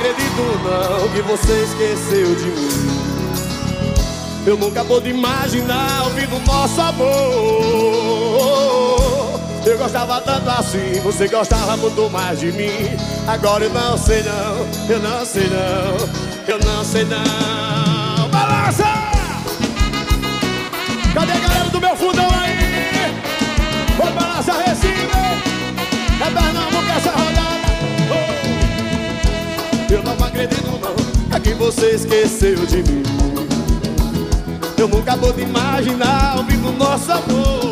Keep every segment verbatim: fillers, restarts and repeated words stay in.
acredito não que você esqueceu de mim. Eu nunca pude imaginar o fim do nosso amor. Eu gostava tanto assim, você gostava muito mais de mim. Agora eu não sei não, eu não sei não, eu não sei não. Balança! Cadê a galera do meu fundão aí? Vou balançar Recife, é Pernambuco essa rodada. Oh. Eu não acredito não, é que você esqueceu de mim. Eu nunca pude imaginar o fim do nosso amor.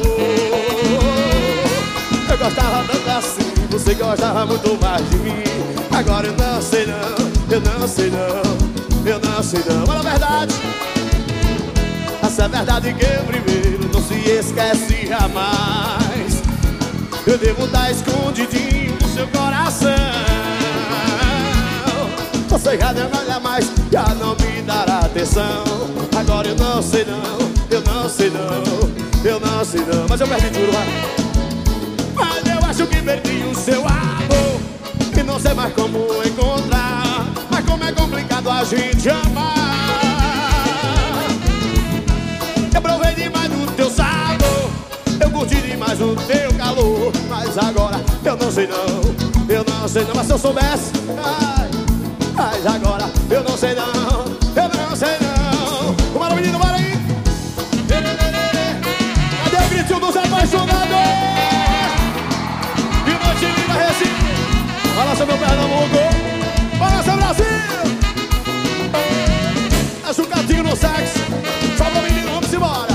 Eu gostava tanto assim, você gostava muito mais de mim. Agora eu não sei não, eu não sei não, eu não sei não. Mas na verdade, essa é a verdade que eu primeiro não se esquece jamais. Eu devo estar escondidinho no seu coração. Você já não olha mais, já não me dará atenção. Agora eu não sei não, eu não sei não, eu não sei não. Mas eu perdi tudo, vai. Mas eu acho que perdi o seu amor e não sei mais como encontrar. Mas como é complicado a gente amar. Eu provei demais do teu sabor, eu curti demais o teu calor. Mas agora eu não sei não, eu não sei não. Mas se eu soubesse, ai, mas agora eu não sei não, eu não sei não. Bora menino, bora aí. Cadê o gritinho dos apaixonados? De noite linda Recife. Balança meu Pernambuco, balança Brasil. É chucatinho no sax. Salva menino, vamos embora.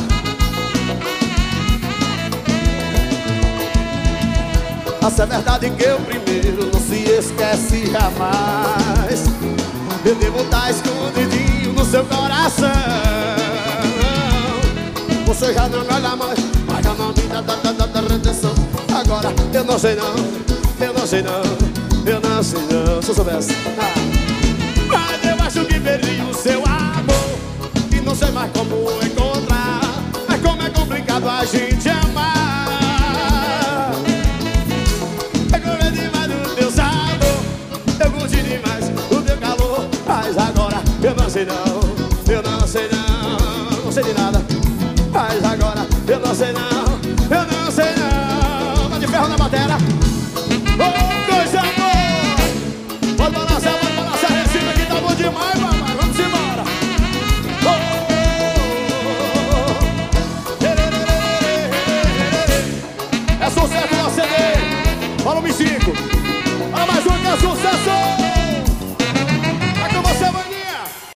Essa é a verdade que eu primeiro não se esquece jamais. Eu devo estar escondidinho no seu coração. Você já não olha mais, mas já não me dá, dá, dá, dá, dá atenção. Agora eu não sei não, eu não sei não, eu não sei não. Se eu soubesse, ah. Mas eu acho que perdi o seu amor e não sei mais como encontrar. Mas como é complicado a gente amar. Eu comi demais do teu sabor, eu curti demais o teu calor. Mas agora eu não sei não,